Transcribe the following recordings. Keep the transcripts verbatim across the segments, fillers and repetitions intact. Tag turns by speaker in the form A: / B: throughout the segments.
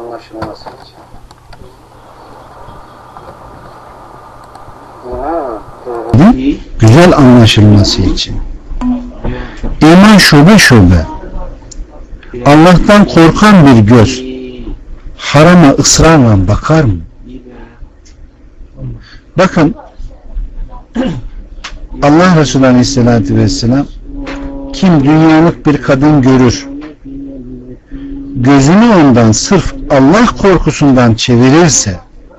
A: anlaşılması için. Ha, güzel anlaşılması için. İman şube şube. Allah'tan korkan bir göz harama ısrarla bakar mı? Bakın, Allah Resulü Aleyhisselatü Vesselam, kim dünyalık bir kadın görür, gözünü ondan sırf Allah korkusundan çevirirse,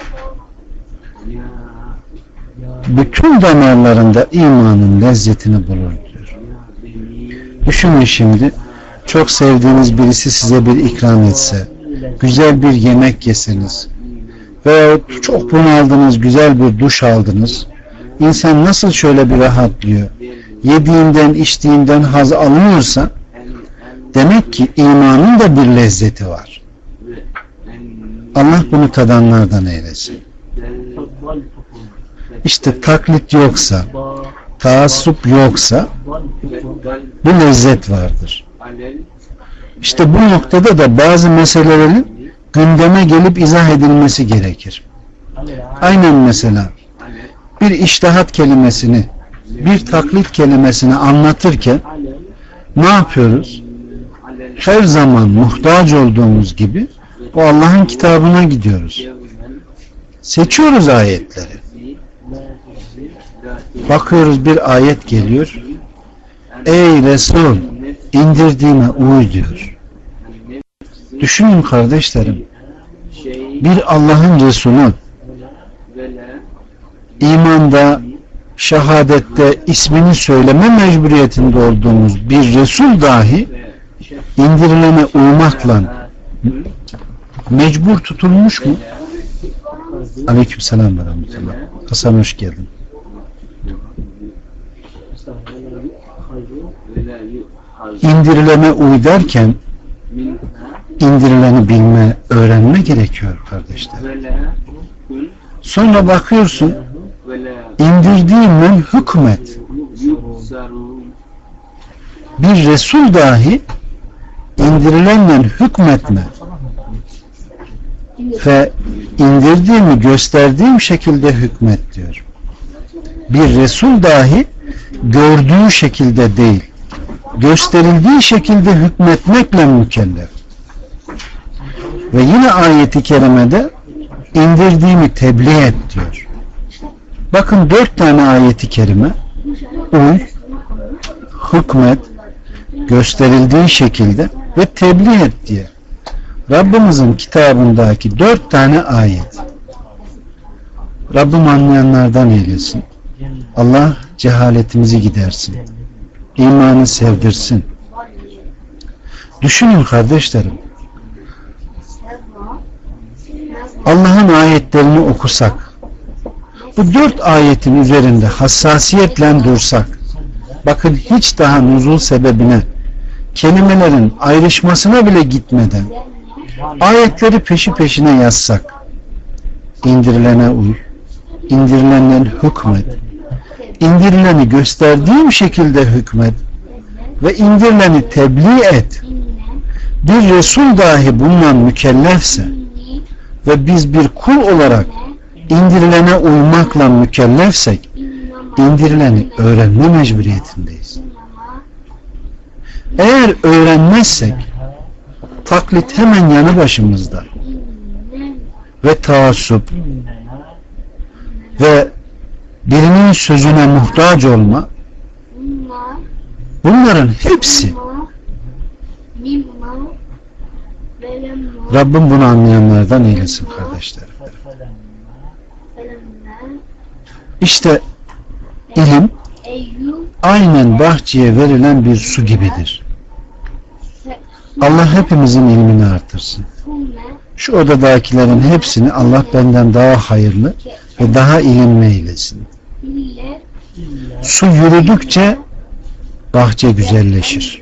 A: bütün damarlarında imanın lezzetini bulur diyor. Düşünün şimdi, çok sevdiğiniz birisi size bir ikram etse, güzel bir yemek yeseniz veya çok bunaldınız, güzel bir duş aldınız, İnsan nasıl şöyle bir rahatlıyor, yediğinden içtiğinden haz alınıyorsa, demek ki imanın da bir lezzeti var. Allah bunu tadanlardan eylesin. İşte taklit yoksa, taassup yoksa bu lezzet vardır. İşte bu noktada da bazı meselelerin gündeme gelip izah edilmesi gerekir. Aynen mesela bir iştihat kelimesini, bir taklit kelimesini anlatırken ne yapıyoruz? Her zaman muhtaç olduğumuz gibi o Allah'ın kitabına gidiyoruz. Seçiyoruz ayetleri. Bakıyoruz bir ayet geliyor. Ey Resul, indirdiğime uy diyor. Düşünün kardeşlerim. Bir Allah'ın Resulü İmanda, şehadette ismini söyleme mecburiyetinde olduğumuz bir Resul dahi indirilene uymakla mecbur tutulmuş mu? Aleykümselam ve rahmetullah. Hasan hoş geldin. İndirilene uy derken indirileni bilme, öğrenme gerekiyor kardeşler. Sonra bakıyorsun, indirdiğinden hükmet. Bir Resul dahi indirilenle hükmetme ve indirdiğimi gösterdiğim şekilde hükmet diyor. Bir Resul dahi gördüğü şekilde değil, gösterildiği şekilde hükmetmekle mükellef. Ve yine ayeti kerimede indirdiğimi tebliğ et diyor. Bakın dört tane ayeti kerime, uy, hükmet, gösterildiği şekilde ve tebliğ et diye. Rabbimizin kitabındaki dört tane ayet. Rabbim anlayanlardan eylesin. Allah cehaletimizi gidersin. İmanı sevdirsin. Düşünün kardeşlerim. Allah'ın ayetlerini okusak, bu dört ayetin üzerinde hassasiyetle dursak, bakın hiç daha nuzul sebebine, kelimelerin ayrışmasına bile gitmeden ayetleri peşi peşine yazsak, indirilene uy, indirilenden hükmet, indirileni gösterdiğim şekilde hükmet ve indirileni tebliğ et. Bir Resul dahi bundan mükellefse ve biz bir kul olarak indirilene uymakla mükellefsek, indirileni öğrenme mecburiyetindeyiz. Eğer öğrenmezsek, taklit hemen yanı başımızda ve taassup ve birinin sözüne muhtaç olma, bunların hepsi Rabbim bunu anlayanlardan eylesin kardeşlerim. İşte ilim aynen bahçeye verilen bir su gibidir. Allah hepimizin ilmini artırsın. Şu odadakilerin hepsini Allah benden daha hayırlı ve daha ilimli eylesin. Su yürüdükçe bahçe güzelleşir.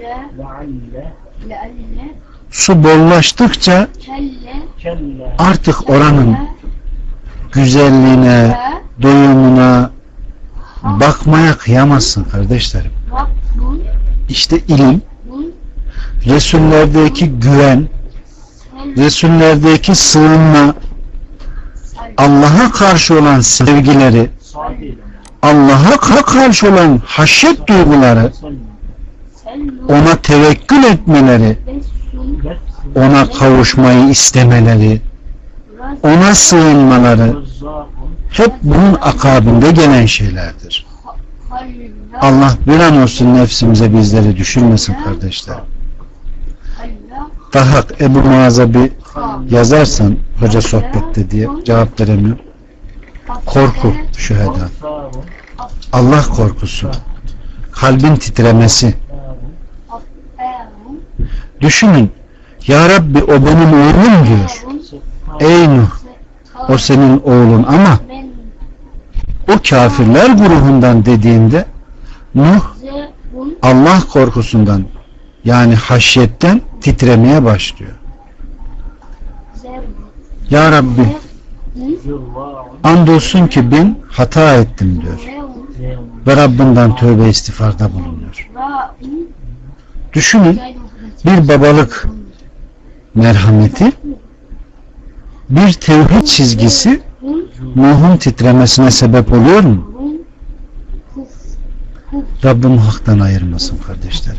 A: Su bollaştıkça artık oranın güzelliğine, doyumuna bakmaya kıyamazsın kardeşlerim. İşte ilim, Resullerdeki güven, Resullerdeki sığınma, Allah'a karşı olan sevgileri, Allah'a karşı olan haşyet duyguları, ona tevekkül etmeleri, ona kavuşmayı istemeleri, ona sığınmaları hep bunun akabinde gelen şeylerdir. Allah bir an olsun nefsimize bizleri düşürmesin kardeşler. Daha Ebu Muaz'a bir yazarsan hoca sohbette diye cevap veremiyor. Korku şüheda. Allah korkusu. Kalbin titremesi. Düşünün. Ya Rabbi o benim oğlum diyor. Ey Nuh, o senin oğlun ama o kafirler grubundan dediğinde Nuh Allah korkusundan yani haşyetten titremeye başlıyor. Ya Rabbi andolsun ki ben hata ettim diyor. Ve Rabbinden tövbe istiğfarda bulunuyor. Düşünün, bir babalık merhameti, bir tevhid çizgisi Nuh'un titremesine sebep oluyor mu? Rabbim haktan ayırmasın kardeşlerim.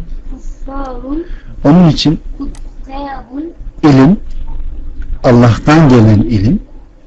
A: Onun için ilim, Allah'tan gelen ilim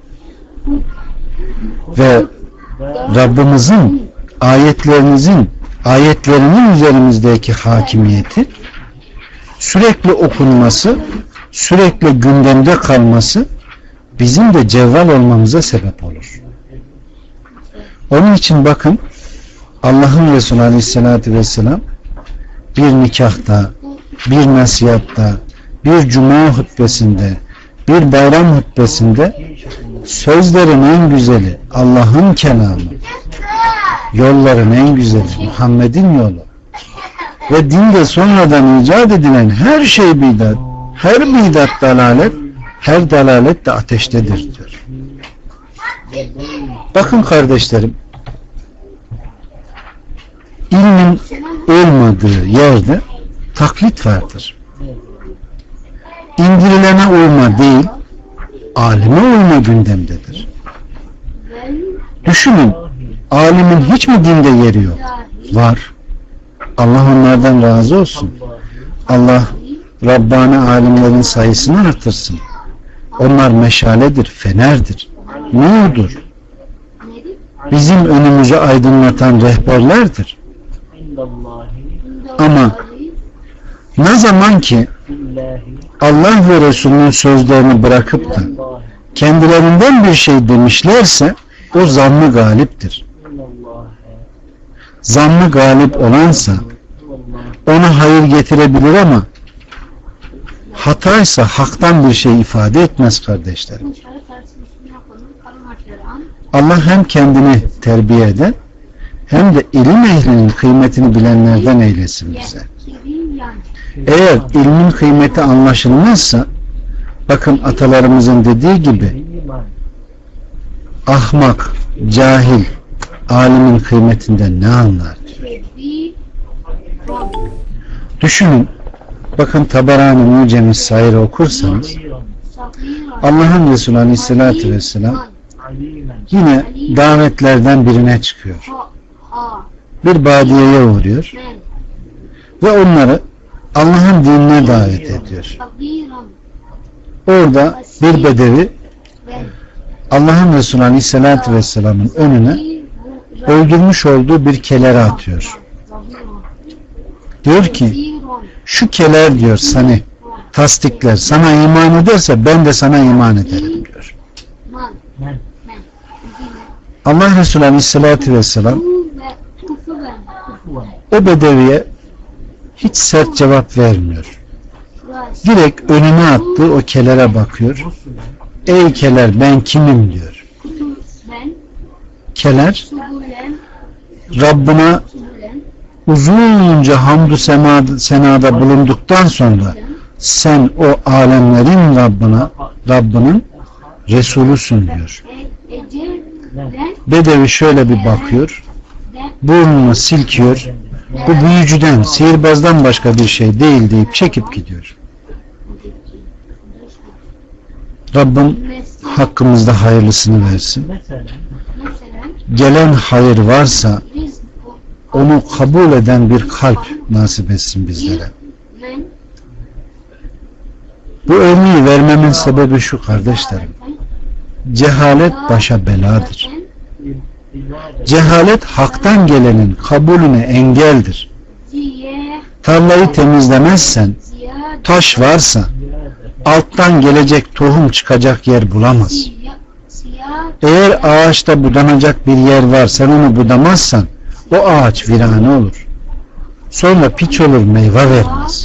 A: ve Rabbimizin ayetlerinizin ayetlerinin üzerimizdeki hakimiyeti sürekli okunması, sürekli gündemde kalması bizim de cevval olmamıza sebep olur. Onun için bakın Allah'ın Resulü Aleyhisselatü Vesselam bir nikahta, bir nasihatta, bir cuma hutbesinde, bir bayram hutbesinde sözlerin en güzeli Allah'ın kelamı, yolların en güzeli Muhammed'in yolu ve dinde sonradan icat edilen her şey bidat, her bidat dalalet, her dalalet de ateştedir diyor. Bakın kardeşlerim, ilmin olmadığı yerde taklit vardır. İndirilene uyma değil, alime uyma gündemdedir. Düşünün, alimin hiç mi dinde yeri yok? Var. Allah onlardan razı olsun. Allah Rabbani alimlerin sayısını artırsın. Onlar meşaledir, fenerdir, nurdur. Bizim önümüzü aydınlatan rehberlerdir. Ama ne zaman ki Allah ve Resulünün sözlerini bırakıp da kendilerinden bir şey demişlerse o zannı galiptir. Zannı galip olansa ona hayır getirebilir ama hataysa haktan bir şey ifade etmez kardeşlerim. Allah hem kendini terbiye eden hem de ilim ehlinin kıymetini bilenlerden eylesin bize. Eğer ilmin kıymeti anlaşılmazsa bakın atalarımızın dediği gibi ahmak, cahil alimin kıymetinden ne anlar diyor. Düşünün, bakın Taberani Mucem-i Sair'i okursanız Allah'ın Resulü Aleyhisselatü Vesselam yine davetlerden birine çıkıyor. Bir badiyeye uğruyor ve onları Allah'ın dinine davet ediyor. Orada bir bedevi Allah'ın Resulü Aleyhisselatü Vesselam'ın önüne öldürmüş olduğu bir keleri atıyor. Diyor ki şu keler diyor seni tasdikler, sana iman ederse ben de sana iman ederim diyor. Allah Resulü Aleyhisselatü Vesselam o bedeviye hiç sert cevap vermiyor. Direkt önüne attığı o kelere bakıyor. Ey keler ben kimim diyor. Keler Rabbına uzunca hamdü senada bulunduktan sonra sen o alemlerin Rabbına Rabbinin Resulüsün diyor. Bedevi şöyle bir bakıyor, burnunu silkiyor, bu büyücüden, sihirbazdan başka bir şey değil deyip çekip gidiyor. Rabbim hakkımızda hayırlısını versin. Gelen hayır varsa onu kabul eden bir kalp nasip etsin bizlere. Bu örneği vermemin sebebi şu kardeşlerim. Cehalet başa beladır. Cehalet haktan gelenin kabulüne engeldir. Tarlayı temizlemezsen, taş varsa alttan gelecek tohum çıkacak yer bulamaz. Eğer ağaçta budanacak bir yer var, sen onu budamazsan o ağaç virane olur. Sonra piç olur, meyve vermez.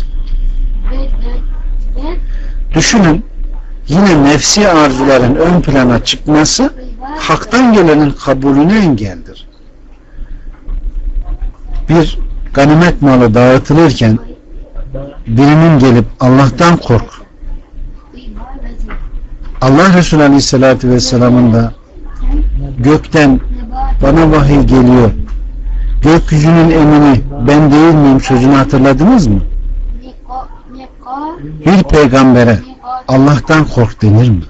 A: Düşünün, yine nefsi arzuların ön plana çıkması haktan gelenin kabulüne engeldir. Bir ganimet malı dağıtılırken birinin gelip Allah'tan kork, Allah Resulü Aleyhisselatü Vesselam'ın da gökten bana vahiy geliyor, gökyüzünün emini ben değil miyim sözünü hatırladınız mı? Bir peygambere Allah'tan kork denir mi?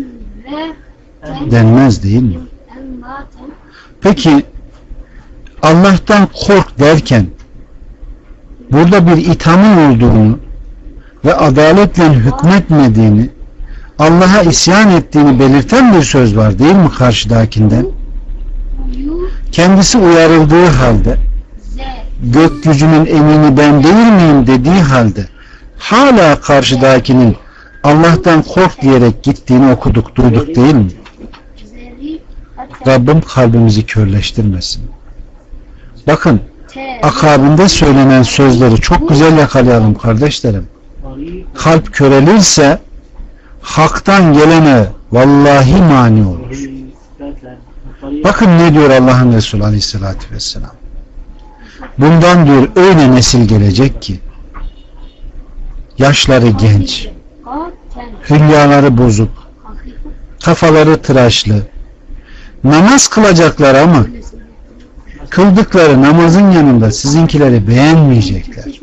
A: Denmez değil mi? Peki Allah'tan kork derken burada bir ithamın olduğunu ve adaletle hükmetmediğini, Allah'a isyan ettiğini belirten bir söz var değil mi karşıdakinden? Kendisi uyarıldığı halde, gökyüzünün emini ben değil miyim dediği halde hala karşıdakinin Allah'tan kork diyerek gittiğini okuduk, duyduk değil mi? Rabbim kalbimizi körleştirmesin. Bakın, akabinde söylenen sözleri çok güzel yakalayalım kardeşlerim. Kalp körelirse haktan gelene vallahi mani olur. Bakın ne diyor Allah'ın Resulü Aleyhisselatü Vesselam. Bundan diyor öyle nesil gelecek ki yaşları genç, hülyaları bozuk, kafaları tıraşlı, namaz kılacaklar ama kıldıkları namazın yanında sizinkileri beğenmeyecekler.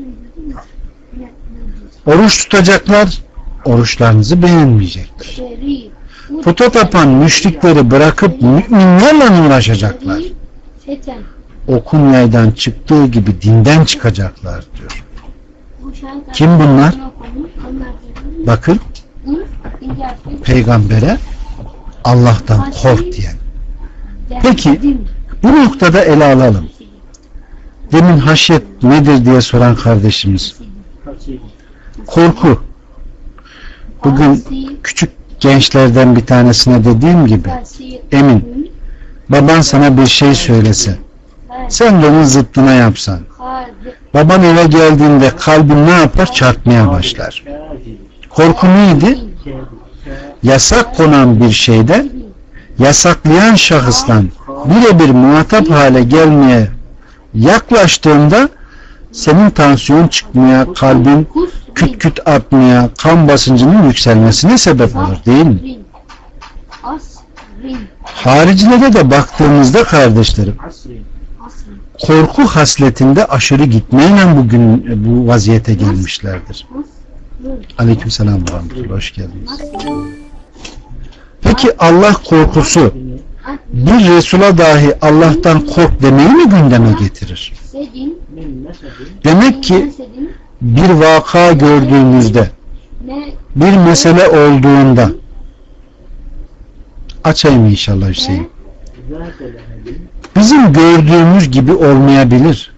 A: Oruç tutacaklar, oruçlarınızı beğenmeyecekler. Puta tapan müşrikleri bırakıp müminlerle uğraşacaklar. Okun yaydan çıktığı gibi dinden çıkacaklar diyor. Kim bunlar? Bakın, peygambere Allah'tan kork diyen. Peki bu noktada ele alalım. Demin haşyet nedir diye soran kardeşimiz. Korku. Bugün küçük gençlerden bir tanesine dediğim gibi, Emin, baban sana bir şey söylese, sen de onun zıttına yapsan, baban eve geldiğinde kalbin ne yapar? Çarpmaya başlar. Korku neydi? Yasak konan bir şeyden, yasaklayan şahıstan birebir muhatap hale gelmeye yaklaştığında senin tansiyon çıkmaya, kalbin küt küt atmaya, kan basıncının yükselmesine sebep olur değil mi? Haricilere de baktığımızda kardeşlerim, korku hasletinde aşırı gitmeyle bugün bu vaziyete gelmişlerdir. Aleykümselam ve rahmetullah, hoş geldiniz. Peki Allah korkusu bir Resul'a dahi Allah'tan kork demeyi mi gündeme getirir? Demek ki bir vaka gördüğümüzde, bir mesele olduğunda, açayım inşallah Hüseyin, bizim gördüğümüz gibi olmayabilir.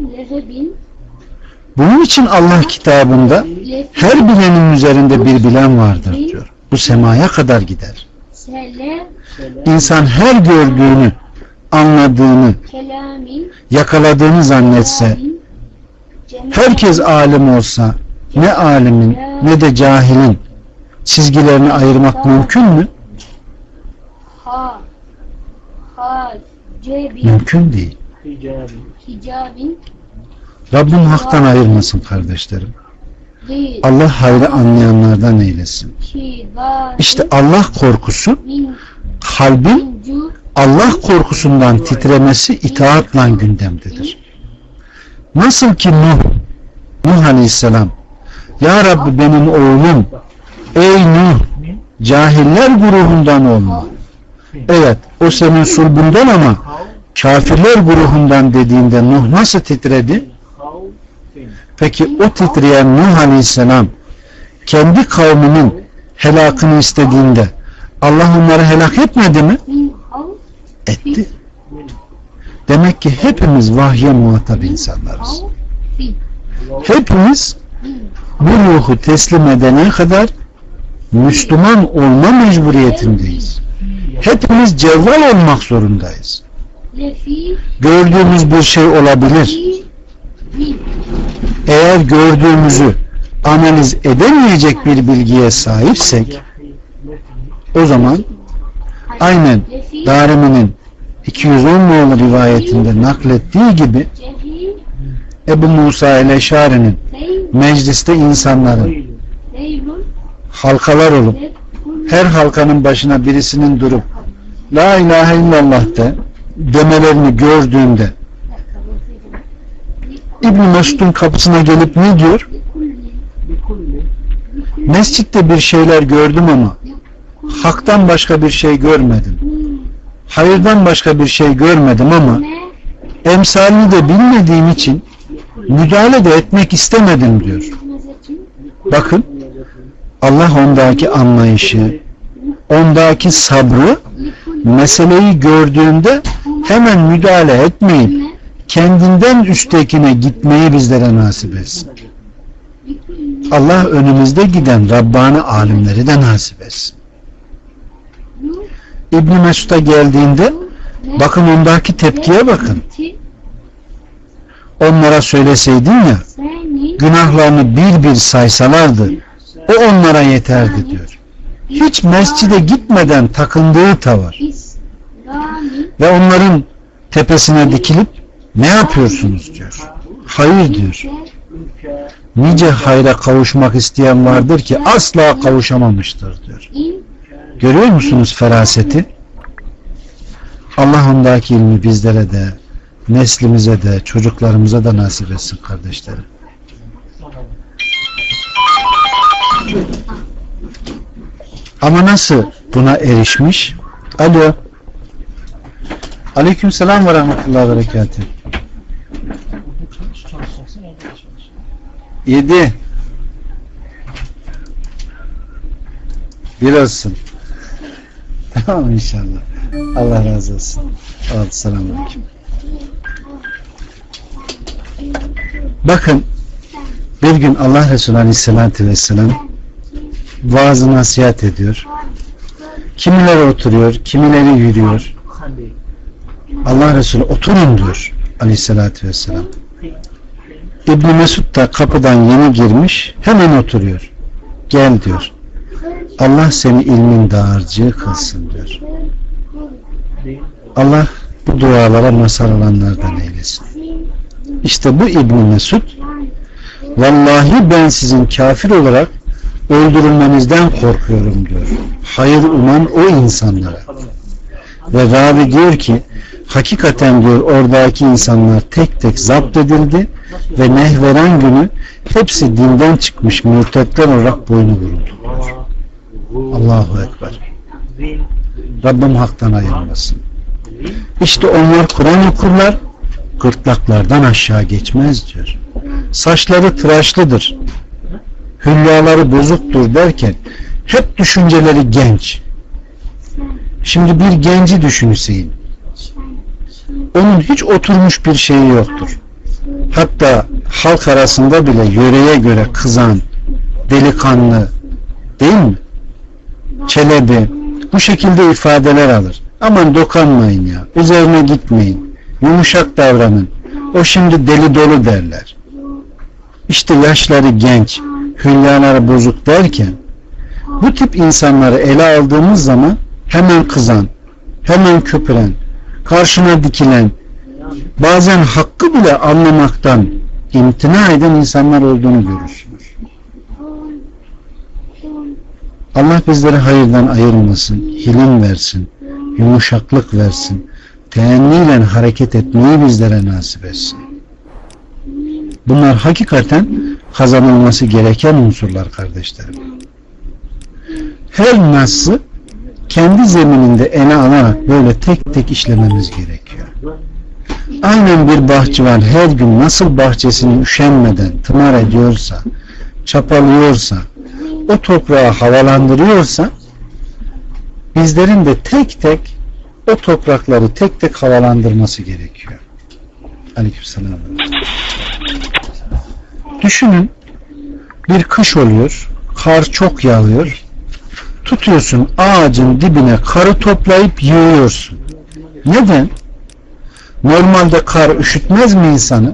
A: Bunun için Allah kitabında her bilenin üzerinde bir bilen vardır diyor. Bu semaya kadar gider. İnsan her gördüğünü, anladığını, yakaladığını zannetse, herkes alim olsa, ne alimin ne de cahilin çizgilerini ayırmak mümkün mü? Mümkün değil. Rabbim haktan ayırmasın kardeşlerim. Allah hayrı anlayanlardan eylesin. İşte Allah korkusu, kalbin Allah korkusundan titremesi itaatla gündemdedir. Nasıl ki Nuh, Nuh Aleyhisselam, Ya Rabbi benim oğlum, ey Nuh, cahiller grubundan olma. Evet, o senin sulbundan ama kafirler grubundan dediğinde Nuh nasıl titredi? Peki o titreyen Nuh Aleyhisselam kendi kavminin helakını istediğinde Allah onları helak etmedi mi? Etti. Demek ki hepimiz vahye muhatap insanlarız. Hepimiz bu ruhu teslim edene kadar Müslüman olma mecburiyetindeyiz. Hepimiz cevval olmak zorundayız. Gördüğümüz bir şey olabilir. Eğer gördüğümüzü analiz edemeyecek bir bilgiye sahipsek, o zaman aynen Darimi'nin iki yüz on nolu rivayetinde naklettiği gibi Ebu Musa el-Eşari'nin mecliste insanların halkalar olup her halkanın başına birisinin durup La ilahe illallah de demelerini gördüğünde İbn Mesud'un kapısına gelip ne diyor? Mescitte bir şeyler gördüm ama haktan başka bir şey görmedim. Hayırdan başka bir şey görmedim ama emsalini de bilmediğim için müdahale de etmek istemedim diyor. Bakın, Allah ondaki anlayışı, ondaki sabrı, meseleyi gördüğünde hemen müdahale etmeyip kendinden üsttekine gitmeyi bizlere nasip etsin. Allah önümüzde giden Rabbani alimleri de nasip etsin. İbn Mesud'a geldiğinde bakın ondaki tepkiye bakın. Onlara söyleseydin ya, günahlarını bir bir saysalardı, o onlara yeterdi diyor. Hiç mescide gitmeden takındığı tavır ve onların tepesine dikilip ne yapıyorsunuz diyor. Hayır diyor. Nice hayra kavuşmak isteyen vardır ki asla kavuşamamıştır diyor. Görüyor musunuz feraseti? Allah ondaki ilmi bizlere de, neslimize de, çocuklarımıza da nasip etsin kardeşlerim. Ama nasıl buna erişmiş? Alo. Aleykümselam ve rahmetullahi ve berekatuhu. Yedi. Bir olsun. Tamam inşallah. Allah razı olsun. Evet, selamünaleyküm. Bakın, bir gün Allah Resulü Aleyhisselatü Vesselam vaazı nasihat ediyor. Kimileri oturuyor, kimileri yürüyor. Allah Resulü oturun diyor Aleyhisselatü Vesselam. İbn Mesud da kapıdan yeni girmiş, hemen oturuyor. Gel diyor. Allah seni ilmin dağarcığı kılsın diyor. Allah bu dualara mazhar olanlardan eylesin. İşte bu İbn Mesud, vallahi ben sizin kafir olarak öldürülmenizden korkuyorum diyor. Hayır uman o insanlara. Ve ravi diyor ki, hakikaten diyor oradaki insanlar tek tek zapt edildi ve Nehveren günü hepsi dinden çıkmış mürtetler olarak boynu vuruldu. Allahu Ekber. Rabbim haktan ayırmasın. İşte onlar Kur'an okurlar, gırtlaklardan aşağı geçmez diyor. Saçları tıraşlıdır, hülyaları bozuktur derken hep düşünceleri genç. Şimdi bir genci düşünsün. Onun hiç oturmuş bir şeyi yoktur. Hatta halk arasında bile yöreye göre kızan, delikanlı, değil mi? Çelebi, bu şekilde ifadeler alır. Aman dokanmayın ya, üzerine gitmeyin, yumuşak davranın, o şimdi deli dolu derler. İşte yaşları genç, hülyaları bozuk derken, bu tip insanları ele aldığımız zaman hemen kızan, hemen köpüren, karşına dikilen, bazen hakkı bile anlamaktan imtina eden insanlar olduğunu görürsünüz. Allah bizleri hayırdan ayırmasın, hilim versin, yumuşaklık versin, teenniyle hareket etmeyi bizlere nasip etsin. Bunlar hakikaten kazanılması gereken unsurlar kardeşlerim. her nasıl kendi zemininde ele alarak böyle tek tek işlememiz gerekiyor. Aynen bir bahçıvan her gün nasıl bahçesini üşenmeden tımar ediyorsa, çapalıyorsa, o toprağı havalandırıyorsa, bizlerin de tek tek o toprakları tek tek havalandırması gerekiyor. Aleykümselam. Düşünün, bir kış oluyor, kar çok yağıyor, tutuyorsun ağacın dibine karı toplayıp yığıyorsun. Neden? Normalde kar üşütmez mi insanı?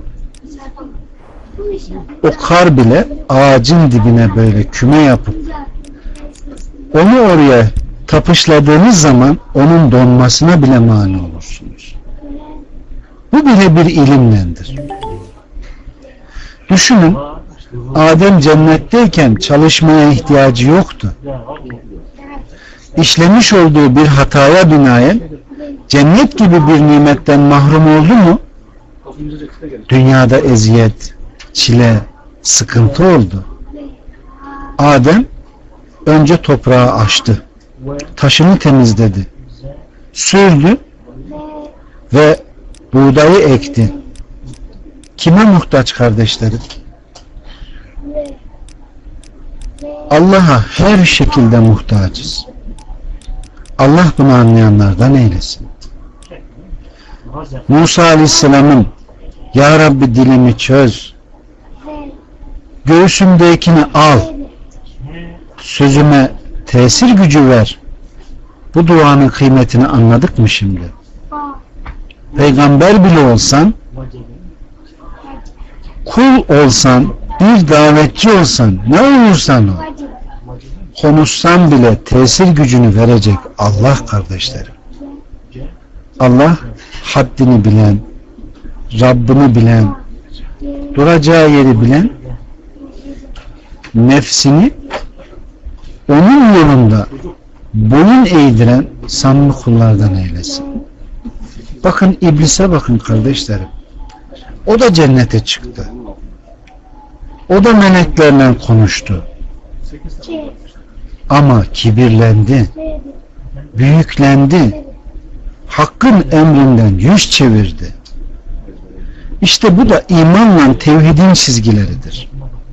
A: O kar bile ağacın dibine böyle küme yapıp onu oraya tapışladığınız zaman onun donmasına bile mani olursunuz. Bu bile bir ilimlendir. Düşünün, Adem cennetteyken çalışmaya ihtiyacı yoktu. İşlemiş olduğu bir hataya binaen cennet gibi bir nimetten mahrum oldu mu? Dünyada eziyet, çile, sıkıntı oldu. Adem önce toprağı açtı. Taşını temizledi. Sürdü ve buğdayı ekti. Kime muhtaç kardeşlerim? Allah'a her şekilde muhtacız. Allah bunu anlayanlardan eylesin. Musa Aleyhisselam'ın Ya Rabbi dilimi çöz, göğsümdekini al, sözüme tesir gücü ver. Bu duanın kıymetini anladık mı şimdi? Peygamber bile olsan, kul olsan, bir davetçi olsan, ne olursan ol, konuşsan bile tesir gücünü verecek Allah kardeşlerim. Allah haddini bilen, Rabbini bilen, duracağı yeri bilen, nefsini onun yolunda boyun eğdiren samimi kullardan eylesin. Bakın iblise bakın kardeşlerim. O da cennete çıktı. O da meleklerle konuştu. Ama kibirlendi. Büyüklendi. Hakkın emrinden yüz çevirdi. İşte bu da imanla tevhidin çizgileridir.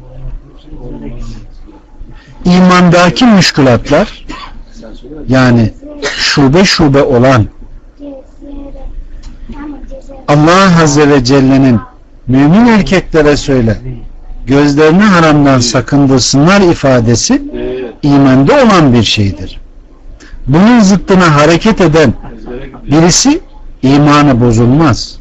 A: İmandaki müşkülatlar, yani şube şube olan Allah Azze ve Celle'nin mümin erkeklere söyle, gözlerini haramdan sakındırsınlar ifadesi imanda olan bir şeydir. Bunun zıttına hareket eden birisi imanı bozulmaz.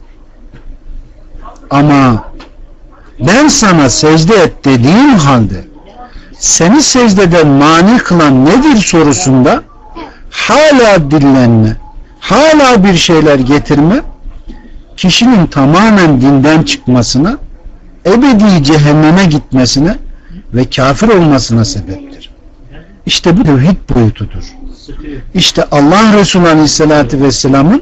A: Ama ben sana secde et dediğim halde seni secdeden mani kılan nedir sorusunda hala dillenme, hala bir şeyler getirme, kişinin tamamen dinden çıkmasına, ebedi cehenneme gitmesine ve kafir olmasına sebeptir. İşte bu tevhid boyutudur. İşte Allah Resulü Aleyhisselatü Vesselam'ın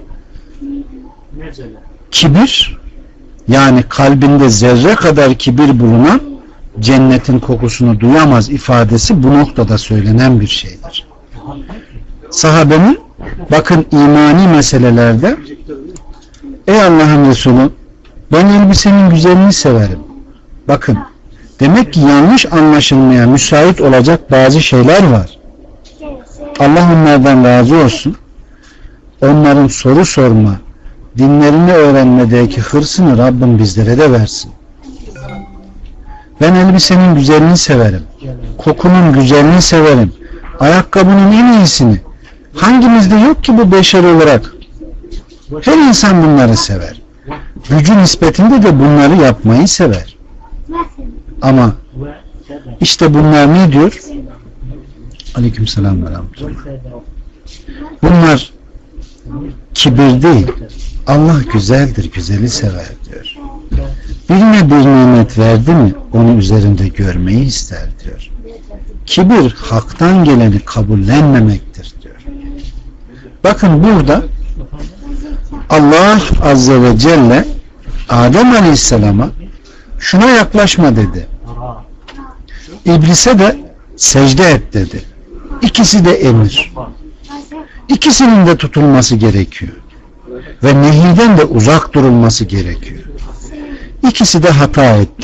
A: kibir, yani kalbinde zerre kadar kibir bulunan cennetin kokusunu duyamaz ifadesi bu noktada söylenen bir şeydir. Sahabenin bakın imani meselelerde ey Allah'ın Resulü ben elbisenin güzelliğini severim. Bakın demek ki yanlış anlaşılmaya müsait olacak bazı şeyler var. Allah onlardan razı olsun. Onların soru sorma, dinlerini öğrenmedeki hırsını Rabbim bizlere de versin. Ben elbisenin güzelliğini severim. Kokunun güzelliğini severim. Ayakkabının en iyisini. Hangimizde yok ki bu beşer olarak? Her insan bunları sever. Gücü nispetinde de bunları yapmayı sever. Ama işte bunlar ne diyor? Aleykümselam ve rahmetullah. Bunlar kibir değil. Allah güzeldir, güzeli sever diyor. Birine bir nimet verdi mi onu üzerinde görmeyi ister diyor. Kibir haktan geleni kabullenmemektir diyor. Bakın burada Allah Azze ve Celle Adem Aleyhisselam'a şuna yaklaşma dedi. İblise de secde et dedi. İkisi de emir. İkisinin de tutulması gerekiyor. Ve nehirden de uzak durulması gerekiyor. İkisi de hata etti.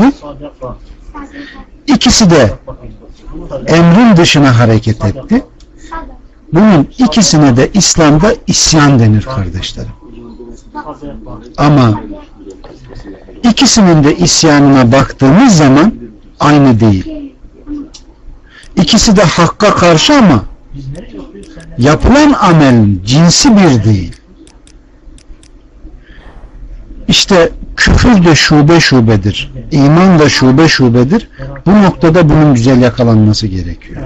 A: İkisi de emrin dışına hareket etti. Bunun ikisine de İslam'da isyan denir kardeşlerim. Ama ikisinin de isyanına baktığımız zaman aynı değil. İkisi de hakka karşı ama yapılan amelin cinsi bir değil. İşte küfür de şube şubedir. İman da şube şubedir. Bu noktada bunun güzel yakalanması gerekiyor.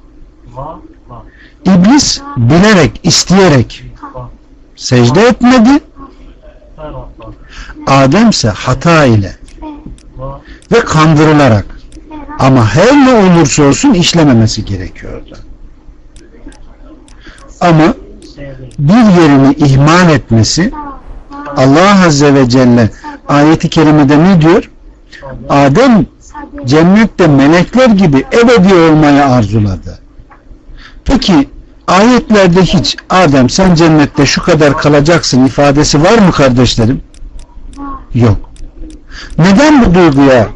A: İblis bilerek, isteyerek secde etmedi. Adem ise hata ile ve kandırılarak, ama her ne olursa olsun işlememesi gerekiyordu. Ama bir yerini ihmal etmesi, Allah Azze ve Celle ayeti kerimede ne diyor? Adem cennette melekler gibi ebedi olmayı arzuladı. Peki ayetlerde hiç Adem sen cennette şu kadar kalacaksın ifadesi var mı kardeşlerim? Yok. Neden bu duyguya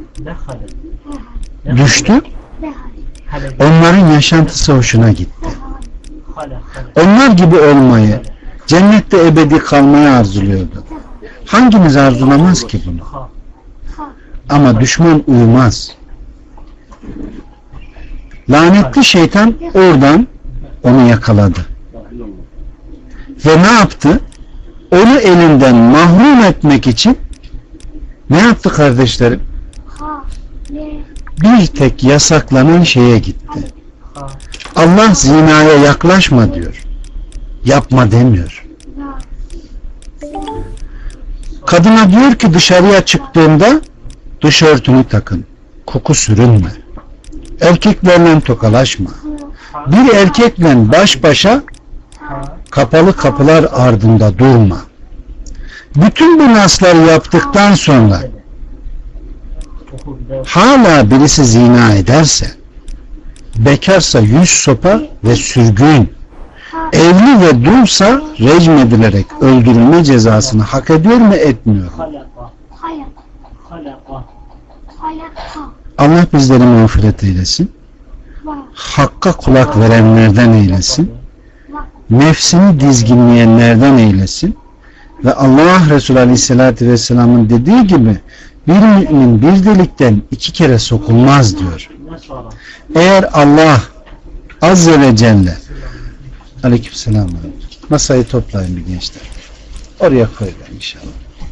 A: düştü? Onların yaşantısı hoşuna gitti. Onlar gibi olmayı, cennette ebedi kalmayı arzuluyordu. Hangimiz arzulamaz ki bunu? Ama düşman uyumaz. Lanetli şeytan oradan onu yakaladı. Ve ne yaptı? Onu elinden mahrum etmek için ne yaptı kardeşlerim? Bir tek yasaklanan şeye gitti. Allah zinaya yaklaşma diyor. Yapma demiyor. Kadına diyor ki dışarıya çıktığında dışörtünü takın. Koku sürünme. Erkeklerle tokalaşma. Bir erkekle baş başa kapalı kapılar ardında durma. Bütün bu nasları yaptıktan sonra hala birisi zina ederse, bekarsa yüz sopa ve sürgün, evli ve dulsa rejim edilerek öldürülme cezasını hak ediyor mu, etmiyor mu? Allah bizleri mağfiret eylesin. Hakka kulak verenlerden eylesin. Nefsini dizginleyenlerden eylesin. Ve Allah Resulü Aleyhisselatü Vesselam'ın dediği gibi bir mümin bir delikten iki kere sokulmaz diyor. Eğer Allah Azze ve Celle, Aleykümselam, masayı toplayın bir gençler. Oraya koyalım inşallah.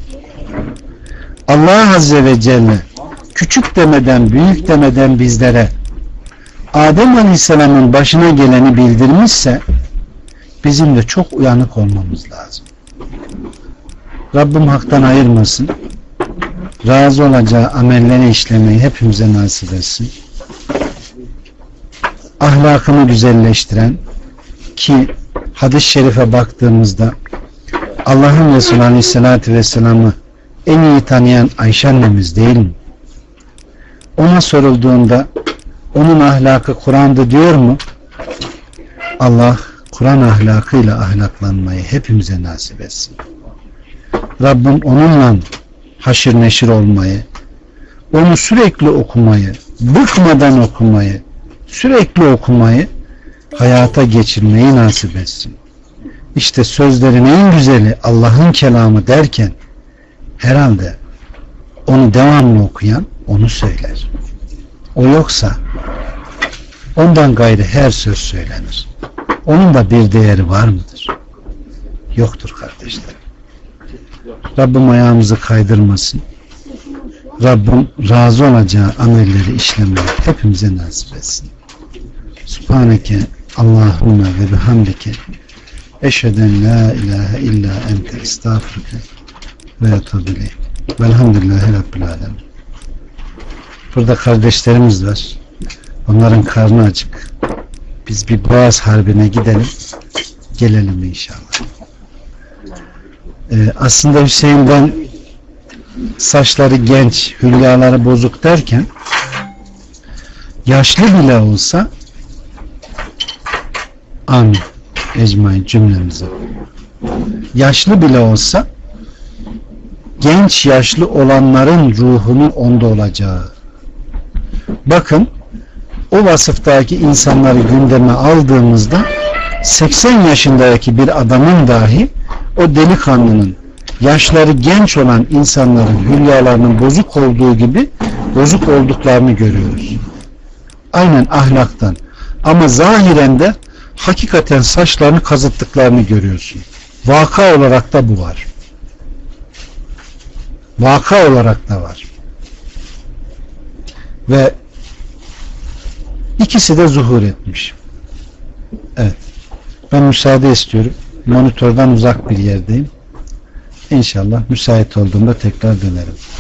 A: Allah Azze ve Celle küçük demeden büyük demeden bizlere Adem Aleyhisselam'ın başına geleni bildirmişse bizim de çok uyanık olmamız lazım. Rabbim haktan ayırmasın. Razı olacağı amelleri işlemeyi hepimize nasip etsin. Ahlakını güzelleştiren, ki hadis-i şerife baktığımızda Allah'ın Resulü Aleyhisselatü Vesselam'ı en iyi tanıyan Ayşe annemiz değil mi? Ona sorulduğunda onun ahlakı Kur'an'da diyor mu? Allah Kur'an ahlakıyla ahlaklanmayı hepimize nasip etsin. Rabbim onunla haşir neşir olmayı, onu sürekli okumayı, bıkmadan okumayı, sürekli okumayı, hayata geçirmeyi nasip etsin. İşte sözlerin en güzeli Allah'ın kelamı derken herhalde onu devamlı okuyan onu söyler. O yoksa ondan gayrı her söz söylenir. Onun da bir değeri var mıdır? Yoktur kardeşlerim. Rabbim ayağımızı kaydırmasın. Rabbim razı olacağı amelleri işlemeyi hepimize nasip etsin. Subhaneke Allahümme ve bihamdike eşheden la ilahe illa ente estağfurke ve etûbü ileyk. Velhamdülillahi Rabbil alemin. Burada kardeşlerimiz var. Onların karnı acık. Biz bir boğaz harbine gidelim. Gelelim inşallah. Ee, aslında Hüseyin'den saçları genç, hülyaları bozuk derken yaşlı bile olsa Amin. Ecmaîn cümlemize. Yaşlı bile olsa genç yaşlı olanların ruhunun onda olacağı. Bakın o vasıftaki insanları gündeme aldığımızda seksen yaşındaki bir adamın dahi o delikanlının yaşları genç olan insanların hülyalarının bozuk olduğu gibi bozuk olduklarını görüyoruz. Aynen ahlaktan. Ama zahiren de hakikaten saçlarını kazıttıklarını görüyorsun. Vaka olarak da bu var. Vaka olarak da var. Ve ikisi de zuhur etmiş. Evet. Ben müsaade istiyorum. Monitörden uzak bir yerdeyim. İnşallah müsait olduğumda tekrar dönerim.